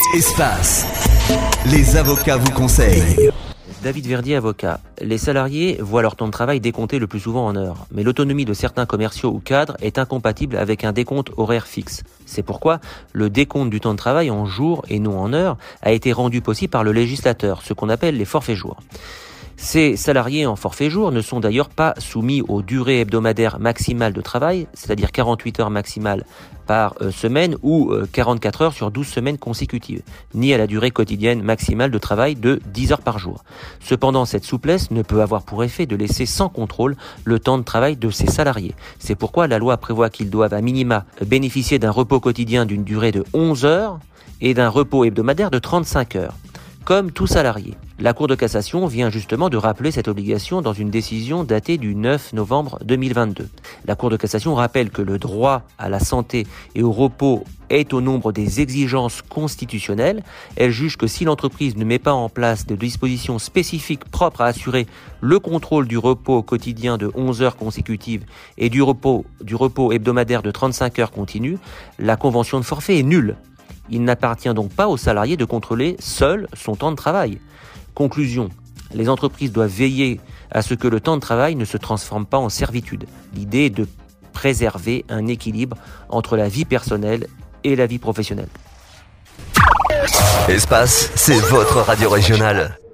Espace. Les avocats vous conseillent. David Verdier, avocat. Les salariés voient leur temps de travail décompté le plus souvent en heures, mais l'autonomie de certains commerciaux ou cadres est incompatible avec un décompte horaire fixe. C'est pourquoi le décompte du temps de travail en jours et non en heures a été rendu possible par le législateur, ce qu'on appelle les forfaits jours. Ces salariés en forfait jour ne sont d'ailleurs pas soumis aux durées hebdomadaires maximales de travail, c'est-à-dire 48 heures maximales par semaine ou 44 heures sur 12 semaines consécutives, ni à la durée quotidienne maximale de travail de 10 heures par jour. Cependant, cette souplesse ne peut avoir pour effet de laisser sans contrôle le temps de travail de ces salariés. C'est pourquoi la loi prévoit qu'ils doivent à minima bénéficier d'un repos quotidien d'une durée de 11 heures et d'un repos hebdomadaire de 35 heures. Comme tout salarié. La Cour de cassation vient justement de rappeler cette obligation dans une décision datée du 9 novembre 2022. La Cour de cassation rappelle que le droit à la santé et au repos est au nombre des exigences constitutionnelles. Elle juge que si l'entreprise ne met pas en place de dispositions spécifiques propres à assurer le contrôle du repos quotidien de 11 heures consécutives et du repos hebdomadaire de 35 heures continues, la convention de forfait est nulle. Il n'appartient donc pas au salarié de contrôler seul son temps de travail. Conclusion, les entreprises doivent veiller à ce que le temps de travail ne se transforme pas en servitude. L'idée est de préserver un équilibre entre la vie personnelle et la vie professionnelle. Espace, c'est votre radio régionale.